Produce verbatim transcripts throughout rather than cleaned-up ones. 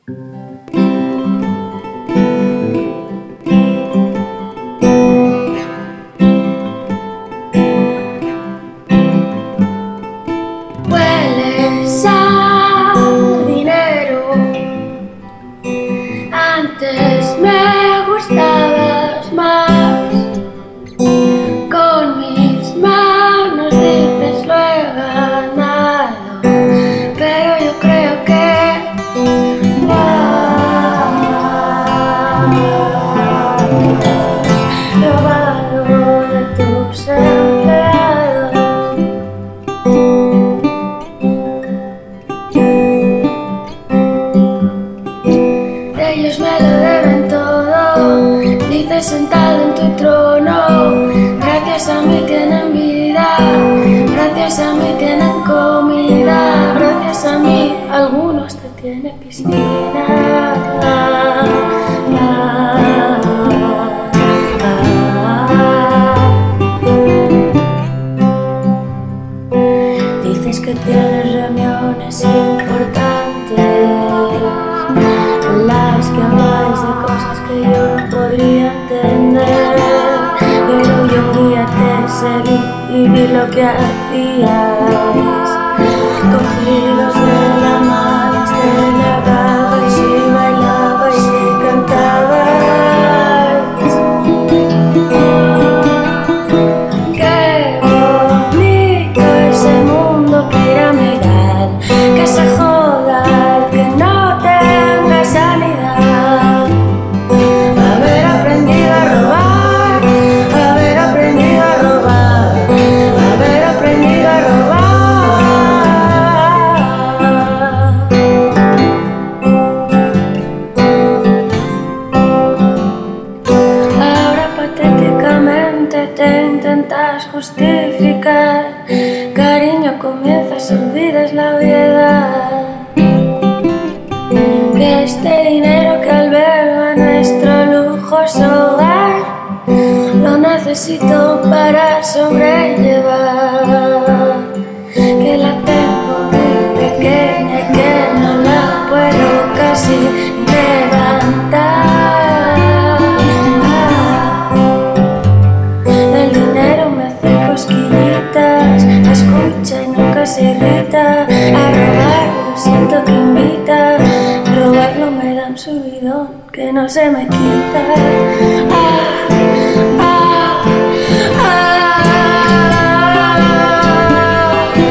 Hueles a dinero, antes me gustabas más. Con mis manos dices lo he ganado, pero yo creo que lo has robado de tus empleados. Ellos me lo deben todo, dices sentado en tu trono. Gracias a mí tienen vida, gracias a mí tienen comida, gracias a mí algunos te tienen piscina. Ah, ah, ah. Dices que tienes reuniones importantes en las que habláis de cosas que yo no podría entender, pero yo un día te seguí y vi lo que hacíais. Cogidos de la mano, celebrabais y bailabais y cantabais. Qué bonito es el mundo piramidal, que se joda el que no tenga sanidad. Haber aprendido a robar, haber aprendido a robar, haber aprendido a robar. Ahora patéticamente te intentas justificar. Cariño, comienzas, olvidas la obviedad. Que este dinero que alberga nuestro lujoso hogar lo necesito para sobrellevar. Que la tengo muy pequeña y que no la puedo casi ni levantar. El dinero me hace cosquillitas, me escucha y nunca se irrita. A robar lo siento que invita, robarlo me da un subidón que no se me quita. Ah, ah, ah.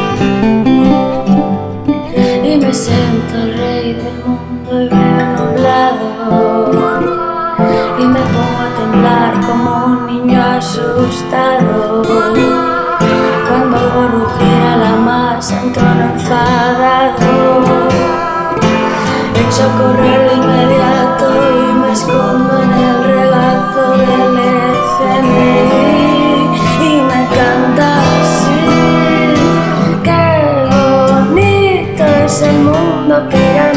Y me siento el rey del mundo y veo nublado, y me pongo a temblar como un niño asustado cuando oigo rugir a la masa en tono enfadado. Echo a correr de inmediato y me escondo en el regazo del F M I y me canta así. Qué bonito es el mundo pirata.